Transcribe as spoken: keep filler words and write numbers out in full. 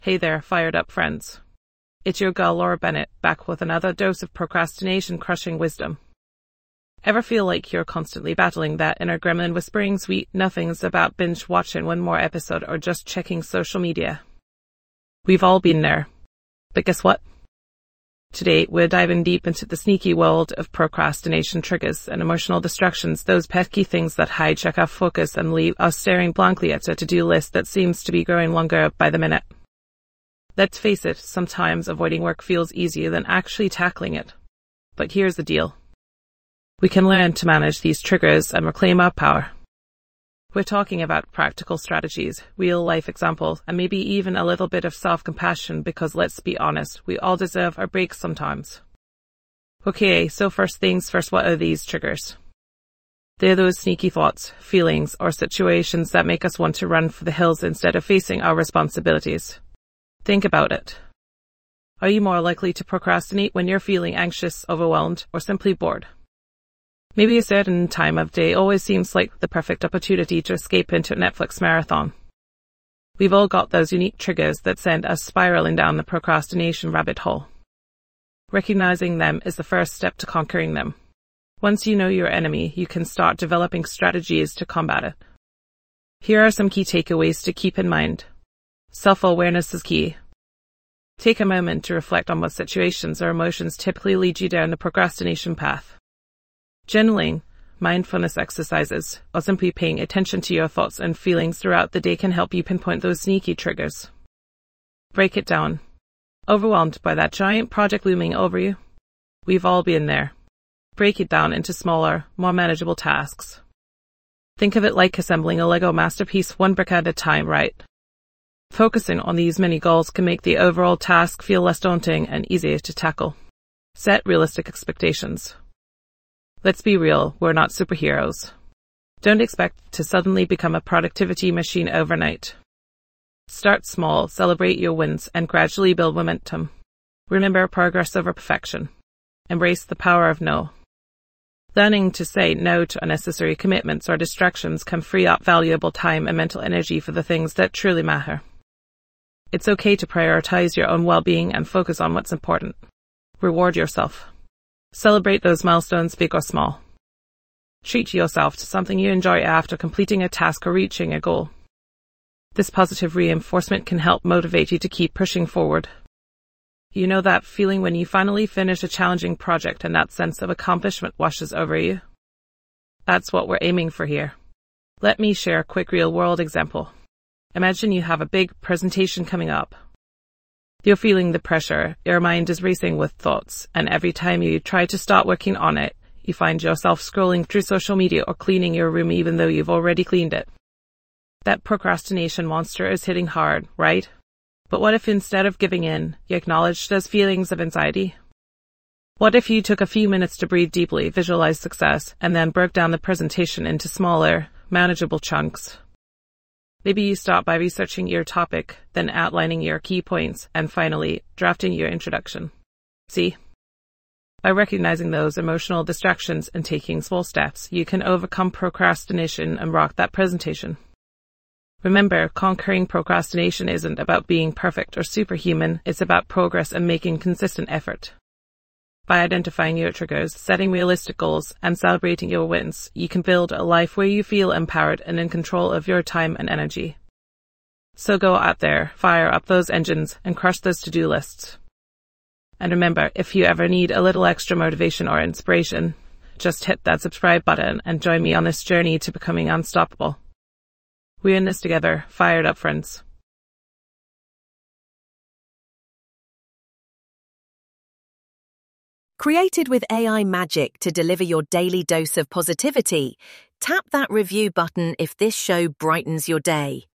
Hey there, fired up friends. It's your girl Laura Bennett, back with another dose of procrastination-crushing wisdom. Ever feel like you're constantly battling that inner gremlin whispering sweet nothings about binge-watching one more episode or just checking social media? We've all been there. But guess what? Today, we're diving deep into the sneaky world of procrastination triggers and emotional distractions, those pesky things that hijack our focus and leave us staring blankly at a to-do list that seems to be growing longer by the minute. Let's face it, sometimes avoiding work feels easier than actually tackling it. But here's the deal. We can learn to manage these triggers and reclaim our power. We're talking about practical strategies, real-life examples, and maybe even a little bit of self-compassion because let's be honest, we all deserve our breaks sometimes. Okay, so first things first, what are these triggers? They're those sneaky thoughts, feelings, or situations that make us want to run for the hills instead of facing our responsibilities. Think about it. Are you more likely to procrastinate when you're feeling anxious, overwhelmed, or simply bored? Maybe a certain time of day always seems like the perfect opportunity to escape into a Netflix marathon. We've all got those unique triggers that send us spiraling down the procrastination rabbit hole. Recognizing them is the first step to conquering them. Once you know your enemy, you can start developing strategies to combat it. Here are some key takeaways to keep in mind. Self-awareness is key. Take a moment to reflect on what situations or emotions typically lead you down the procrastination path. Journaling, mindfulness exercises, or simply paying attention to your thoughts and feelings throughout the day can help you pinpoint those sneaky triggers. Break it down. Overwhelmed by that giant project looming over you? We've all been there. Break it down into smaller, more manageable tasks. Think of it like assembling a Lego masterpiece one brick at a time, right? Focusing on these mini goals can make the overall task feel less daunting and easier to tackle. Set realistic expectations. Let's be real, we're not superheroes. Don't expect to suddenly become a productivity machine overnight. Start small, celebrate your wins, and gradually build momentum. Remember progress over perfection. Embrace the power of no. Learning to say no to unnecessary commitments or distractions can free up valuable time and mental energy for the things that truly matter. It's okay to prioritize your own well-being and focus on what's important. Reward yourself. Celebrate those milestones, big or small. Treat yourself to something you enjoy after completing a task or reaching a goal. This positive reinforcement can help motivate you to keep pushing forward. You know that feeling when you finally finish a challenging project and that sense of accomplishment washes over you? That's what we're aiming for here. Let me share a quick real-world example. Imagine you have a big presentation coming up. You're feeling the pressure, your mind is racing with thoughts, and every time you try to start working on it, you find yourself scrolling through social media or cleaning your room even though you've already cleaned it. That procrastination monster is hitting hard, right? But what if instead of giving in, you acknowledged those feelings of anxiety? What if you took a few minutes to breathe deeply, visualize success, and then broke down the presentation into smaller, manageable chunks? Maybe you start by researching your topic, then outlining your key points, and finally, drafting your introduction. See? By recognizing those emotional distractions and taking small steps, you can overcome procrastination and rock that presentation. Remember, conquering procrastination isn't about being perfect or superhuman, it's about progress and making consistent effort. By identifying your triggers, setting realistic goals, and celebrating your wins, you can build a life where you feel empowered and in control of your time and energy. So go out there, fire up those engines, and crush those to-do lists. And remember, if you ever need a little extra motivation or inspiration, just hit that subscribe button and join me on this journey to becoming unstoppable. We're in this together, fired up friends. Created with A I magic to deliver your daily dose of positivity, tap that review button if this show brightens your day.